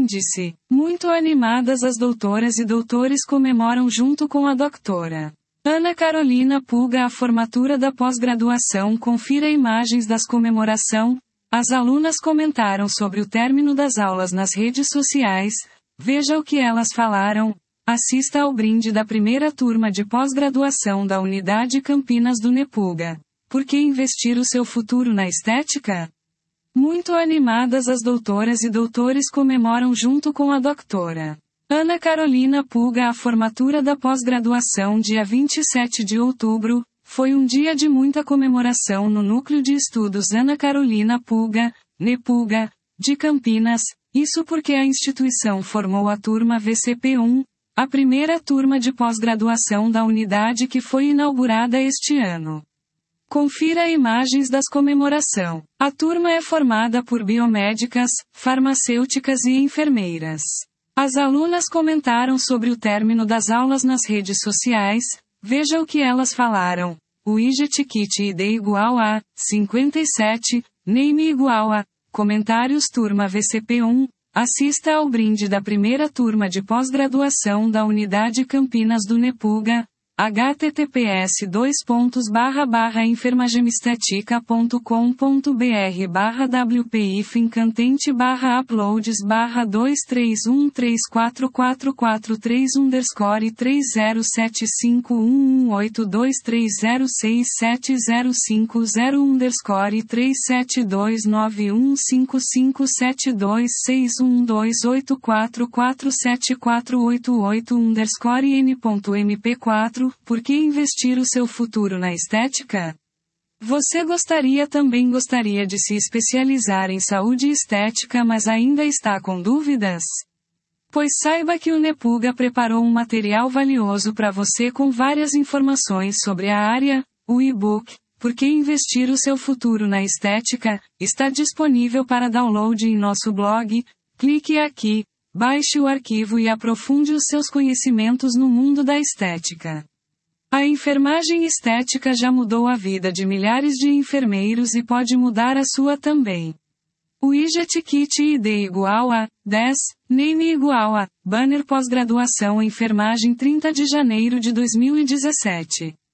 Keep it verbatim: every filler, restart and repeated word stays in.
índice. Muito animadas, as doutoras e doutores comemoram junto com a doutora Ana Carolina Puga a formatura da pós-graduação. Confira imagens das comemoração. As alunas comentaram sobre o término das aulas nas redes sociais. Veja o que elas falaram. Assista ao brinde da primeira turma de pós-graduação da Unidade Campinas do Nepuga. Por que investir o seu futuro na estética? Muito animadas, as doutoras e doutores comemoram junto com a doutora Ana Carolina Puga a formatura da pós-graduação dia vinte e sete de outubro. Foi um dia de muita comemoração no Núcleo de Estudos Ana Carolina Puga, Nepuga, de Campinas. Isso porque a instituição formou a turma V C P um, a primeira turma de pós-graduação da unidade que foi inaugurada este ano. Confira imagens das comemoração. A turma é formada por biomédicas, farmacêuticas e enfermeiras. As alunas comentaram sobre o término das aulas nas redes sociais. Veja o que elas falaram. O widget kit I D igual a cinquenta e sete, name igual a comentários turma V C P um. Assista ao brinde da primeira turma de pós-graduação da Unidade Campinas do Nepuga. h t t p s dois pontos barra barra enfermagemestetica ponto com ponto b r barra w p i fincantente barra uploads barra dois três um três quatro quatro quatro três underscore três zero sete cinco um um oito dois três zero seis sete zero cinco zero underscore três sete dois nove um cinco cinco sete dois seis um dois oito quatro quatro sete quatro oito oito underscore n ponto m p quatro. Por que investir o seu futuro na estética? Você gostaria também gostaria de se especializar em saúde e estética, mas ainda está com dúvidas? Pois saiba que o Nepuga preparou um material valioso para você com várias informações sobre a área. O e-book Por que investir o seu futuro na estética está disponível para download em nosso blog. Clique aqui, baixe o arquivo e aprofunde os seus conhecimentos no mundo da estética. A enfermagem estética já mudou a vida de milhares de enfermeiros e pode mudar a sua também. O widget kit I D igual a dez, name igual a banner pós-graduação enfermagem trinta de janeiro de dois mil e dezessete.